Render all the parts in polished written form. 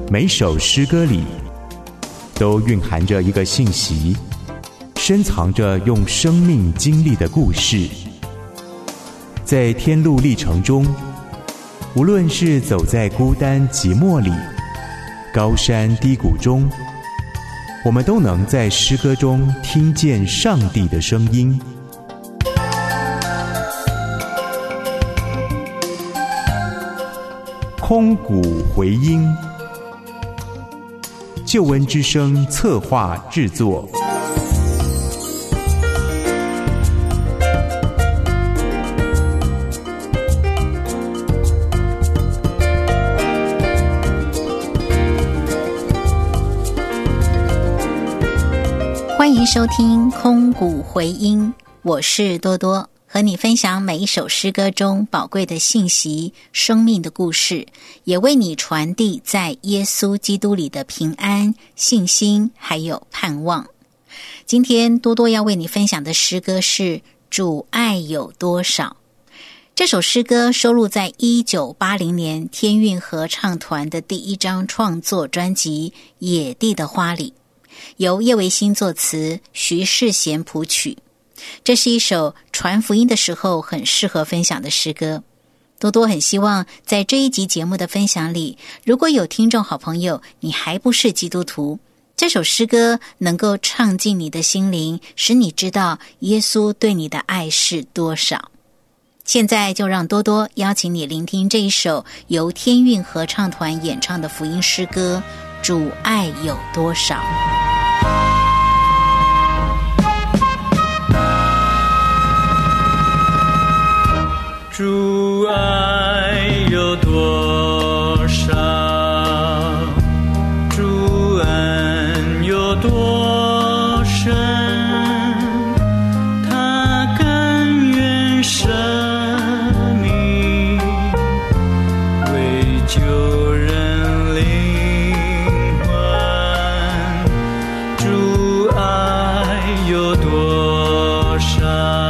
每首诗歌里都蕴含着一个信息，深藏着用生命经历的故事。在天路历程中，无论是走在孤单寂寞里，高山低谷中，我们都能在诗歌中听见上帝的声音。空谷回音，救恩之声策划制作。 欢迎收听空谷回音，我是多多，和你分享每一首诗歌中宝贵的信息、生命的故事，也为你传递在耶稣基督里的平安、信心还有盼望。今天多多要为你分享的诗歌是主爱有多少。这首诗歌收录在1980年天韵合唱团的第一张创作专辑《野地的花》里，由叶维新作词，徐世贤谱曲。这是一首传福音的时候很适合分享的诗歌。多多很希望在这一集节目的分享里，如果有听众好朋友你还不是基督徒，这首诗歌能够唱进你的心灵，使你知道耶稣对你的爱是多少。现在就让多多邀请你聆听这一首由天韵合唱团演唱的福音诗歌《主爱有多少》。 主爱有多少，主恩有多深，他甘愿舍命，为救人灵魂。主爱有多少，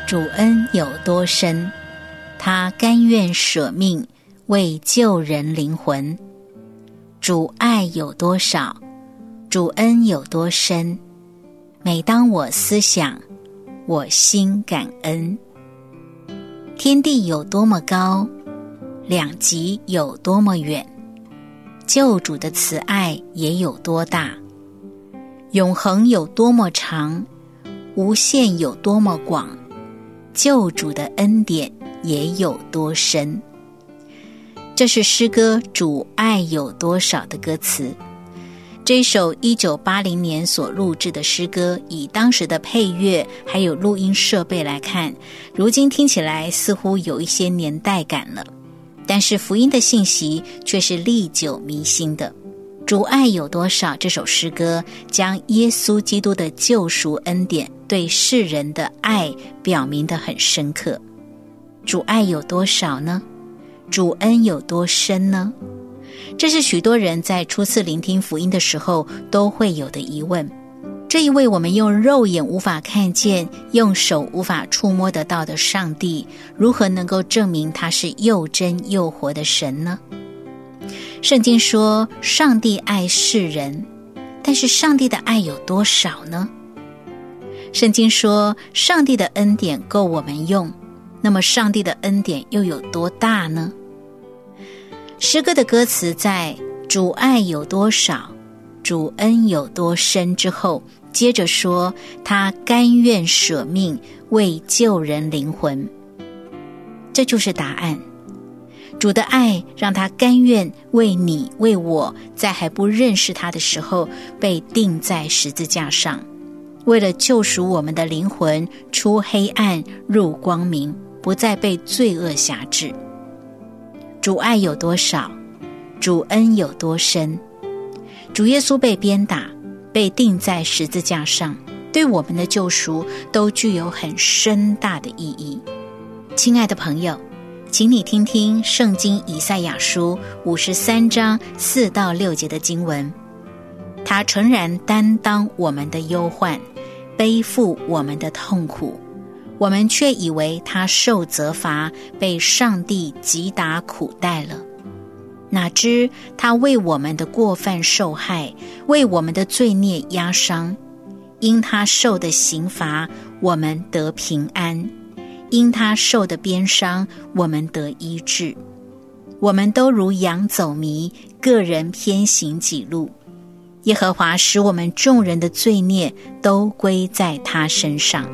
主恩有多深，他甘愿舍命为救人灵魂。主爱有多少，主恩有多深，每当我思想，我心感恩。天地有多么高，两极有多么远，救主的慈爱也有多大，永恒有多么长，无限有多么广，救主的恩典也有多深。这是诗歌《主爱有多少》的歌词。这首1980年所录制的诗歌，以当时的配乐还有录音设备来看，如今听起来似乎有一些年代感了，但是福音的信息却是历久弥新的。主爱有多少这首诗歌，将耶稣基督的救赎恩典对世人的爱表明得很深刻。主爱有多少呢？主恩有多深呢？这是许多人在初次聆听福音的时候都会有的疑问。这一位我们用肉眼无法看见，用手无法触摸得到的上帝，如何能够证明他是又真又活的神呢？圣经说上帝爱世人，但是上帝的爱有多少呢？圣经说上帝的恩典够我们用，那么上帝的恩典又有多大呢？诗歌的歌词在主爱有多少，主恩有多深之后，接着说他甘愿舍命为救人灵魂。这就是答案。主的爱让他甘愿为你为我，在还不认识他的时候被钉在十字架上，为了救赎我们的灵魂，出黑暗入光明，不再被罪恶辖制。主爱有多少，主恩有多深。主耶稣被鞭打，被钉在十字架上，对我们的救赎都具有很深大的意义。亲爱的朋友，请你听听圣经以赛亚书53章4到6节的经文。他诚然担当我们的忧患，背负我们的痛苦，我们却以为他受责罚，被上帝击打苦待了。哪知他为我们的过犯受害，为我们的罪孽压伤。因他受的刑罚，我们得平安；因他受的鞭伤，我们得医治。我们都如羊走迷，个人偏行己路。耶和华使我们众人的罪孽都归在他身上。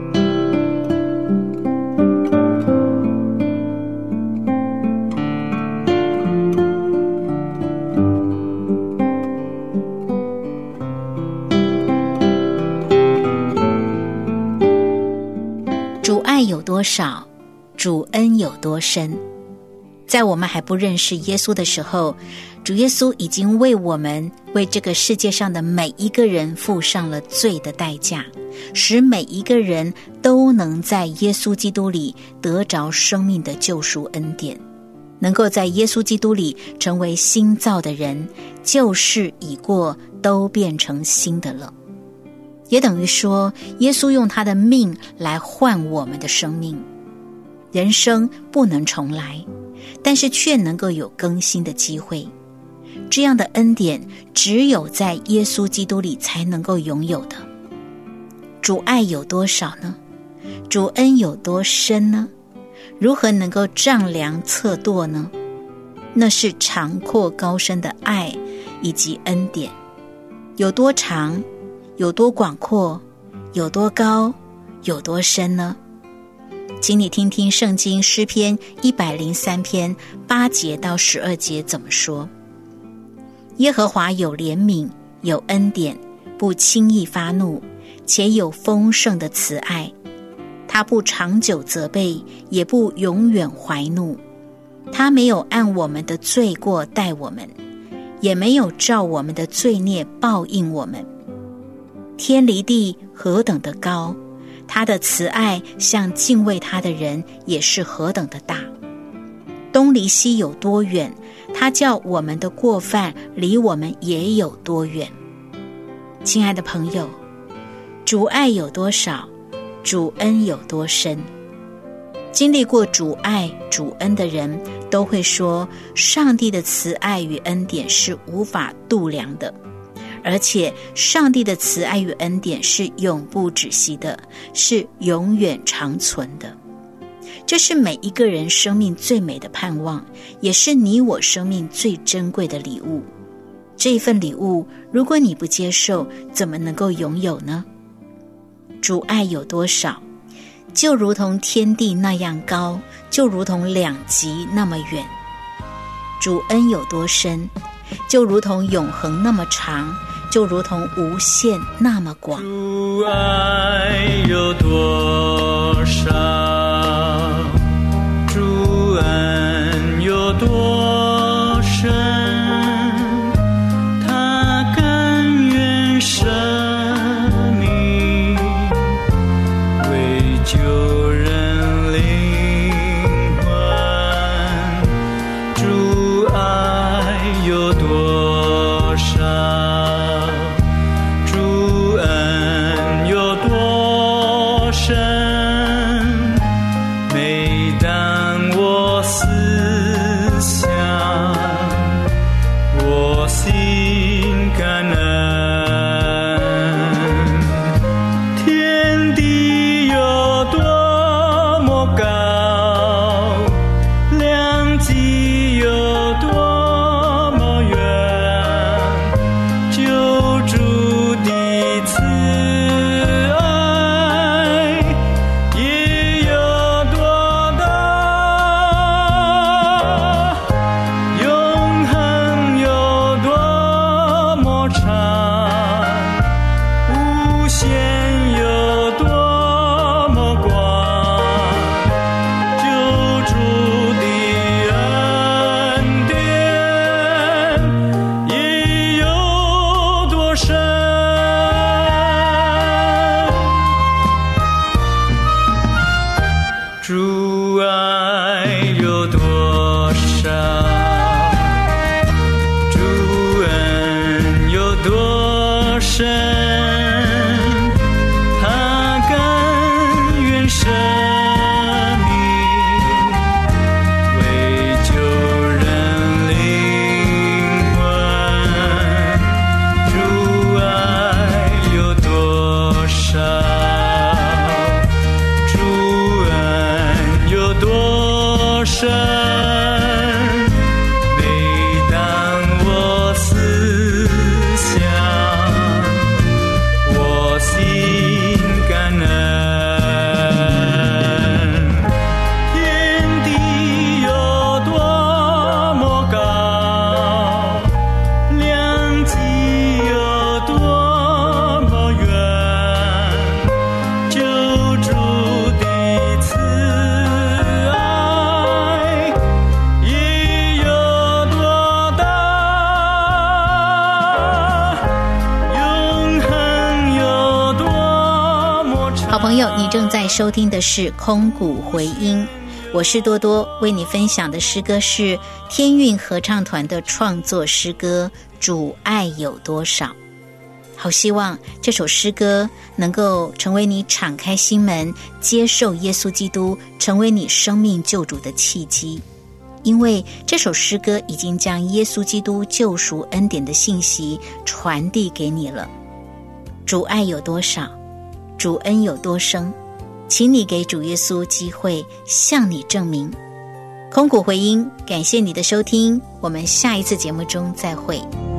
主爱有多少，主恩有多深。在我们还不认识耶稣的时候，主耶稣已经为我们，为这个世界上的每一个人付上了罪的代价，使每一个人都能在耶稣基督里得着生命的救赎恩典，能够在耶稣基督里成为新造的人，旧事已过，都变成新的了。也等于说，耶稣用他的命来换我们的生命。人生不能重来，但是却能够有更新的机会。这样的恩典只有在耶稣基督里才能够拥有的。主爱有多少呢？主恩有多深呢？如何能够丈量测度呢？那是长阔高深的爱以及恩典。有多长，有多广阔，有多高，有多深呢？请你听听圣经诗篇103篇8节到12节怎么说。耶和华有怜悯，有恩典，不轻易发怒，且有丰盛的慈爱。他不长久责备，也不永远怀怒。他没有按我们的罪过待我们，也没有照我们的罪孽报应我们。天离地何等的高，他的慈爱向敬畏他的人也是何等的大。东离西有多远，他叫我们的过犯离我们也有多远。亲爱的朋友，主爱有多少， 主恩有多深。经历过主爱主恩的人都会说，上帝的慈爱与恩典是无法度量的，而且上帝的慈爱与恩典是永不止息的，是永远长存的。这是每一个人生命最美的盼望，也是你我生命最珍贵的礼物。这一份礼物，如果你不接受，怎么能够拥有呢？主爱有多少，就如同天地那样高，就如同两极那么远。主恩有多深，就如同永恒那么长，就如同无限那么广。 主爱有多少，主恩有多深，他甘愿舍命为救人灵魂。主爱有多少，主恩有多深，每当我思想，我心感恩。天地有多么高，量极有多么远，救主的慈爱也有多大，永恒有多么长，无限有多么广，救主的恩典也有多深。主爱有多少，主恩有多深，他甘愿舍命为救人灵魂。主爱有多少，主恩有多深，每当我思想，我心感恩。天地有多么高，量极有多么远，救主的慈爱也有多大，永恒有多么长。 好朋友，你正在收听的是空谷回音，我是多多，为你分享的诗歌是天韵合唱团的创作诗歌《主爱有多少》。好希望这首诗歌能够成为你敞开心门，接受耶稣基督成为你生命救主的契机，因为这首诗歌已经将耶稣基督救赎恩典的信息传递给你了。主爱有多少，主恩有多深，请你给主耶稣机会向你证明。空谷回音，感谢你的收听，我们下一次节目中再会。